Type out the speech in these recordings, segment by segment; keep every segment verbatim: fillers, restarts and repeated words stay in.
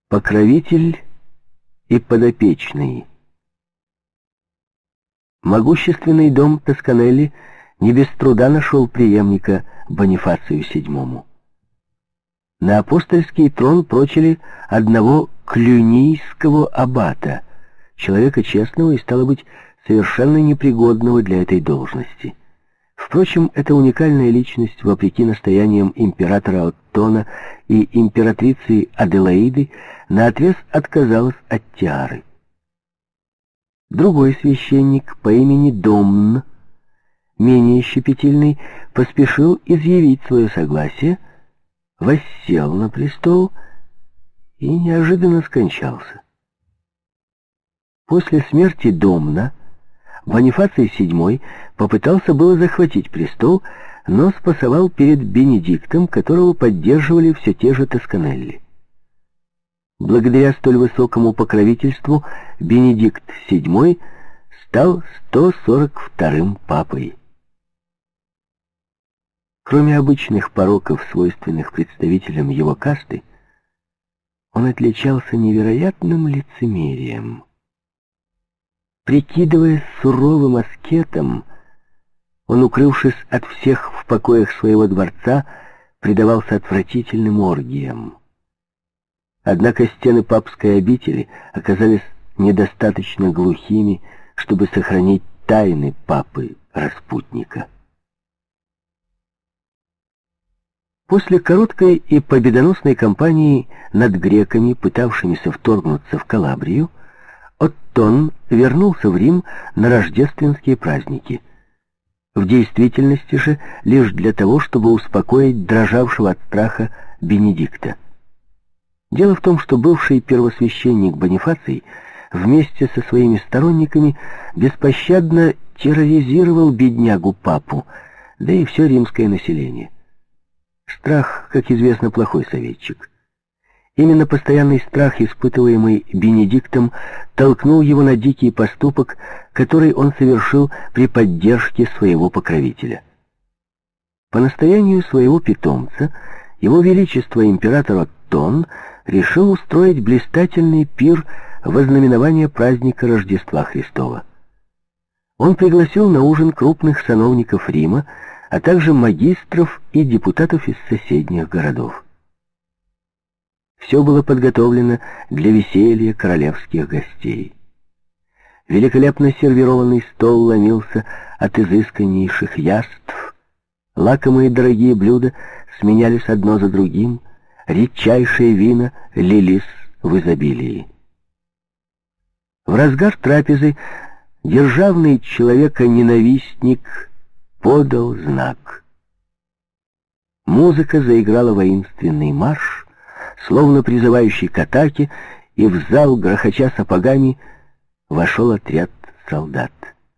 Покровитель и подопечный. Могущественный дом Тосканелли не без труда нашел преемника Бонифацию седьмому. На апостольский трон прочили одного клюнийского аббата, человека честного и, стало быть, совершенно непригодного для этой должности. Впрочем, эта уникальная личность, вопреки настояниям императора Оттона и императрицы Аделаиды, наотрез отказалась от тиары. Другой священник по имени Домн, менее щепетильный, поспешил изъявить свое согласие, воссел на престол и неожиданно скончался. После смерти Домна Бонифаций седьмой попытался было захватить престол, но спасовал перед Бенедиктом, которого поддерживали все те же Тосканелли. Благодаря столь высокому покровительству Бенедикт седьмой стал сто сорок вторым папой. Кроме обычных пороков, свойственных представителям его касты, он отличался невероятным лицемерием. Прикидываясь суровым аскетом, он, укрывшись от всех в покоях своего дворца, предавался отвратительным оргиям. Однако стены папской обители оказались недостаточно глухими, чтобы сохранить тайны папы-распутника. После короткой и победоносной кампании над греками, пытавшимися вторгнуться в Калабрию, Оттон вернулся в Рим на рождественские праздники. В действительности же лишь для того, чтобы успокоить дрожавшего от страха Бенедикта. Дело в том, что бывший первосвященник Бонифаций вместе со своими сторонниками беспощадно терроризировал беднягу-папу, да и все римское население. Страх, как известно, плохой советчик. Именно постоянный страх, испытываемый Бенедиктом, толкнул его на дикий поступок, который он совершил при поддержке своего покровителя. По настоянию своего питомца, его величество император Оттон решил устроить блистательный пир во знаменование праздника Рождества Христова. Он пригласил на ужин крупных сановников Рима, а также магистров и депутатов из соседних городов. Все было подготовлено для веселья королевских гостей. Великолепно сервированный стол ломился от изысканнейших яств, лакомые дорогие блюда сменялись одно за другим, редчайшие вина лились в изобилии. В разгар трапезы державный человека-ненавистник подал знак. Музыка заиграла воинственный марш, словно призывающий к атаке, и в зал, грохоча сапогами, вошел отряд солдат.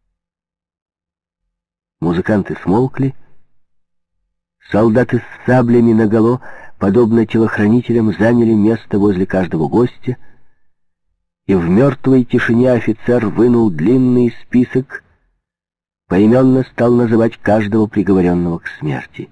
Музыканты смолкли, солдаты с саблями наголо, подобно телохранителям, заняли место возле каждого гостя, и в мертвой тишине офицер вынул длинный список, поименно стал называть каждого приговоренного к смерти.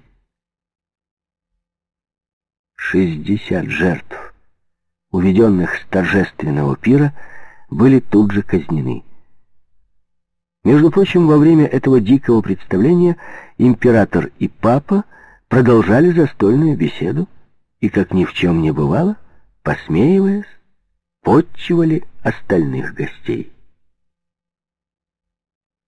Шестьдесят жертв, уведенных с торжественного пира, были тут же казнены. Между прочим, во время этого дикого представления император и папа продолжали застольную беседу и, как ни в чем не бывало, посмеиваясь, подчивали остальных гостей.